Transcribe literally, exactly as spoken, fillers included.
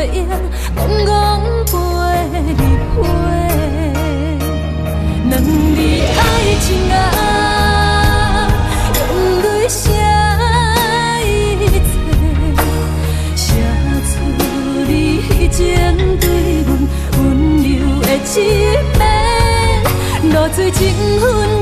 影，戆戆飞花。两字爱情啊，用泪写一切，写出你以前对阮温柔的一面，露水情分。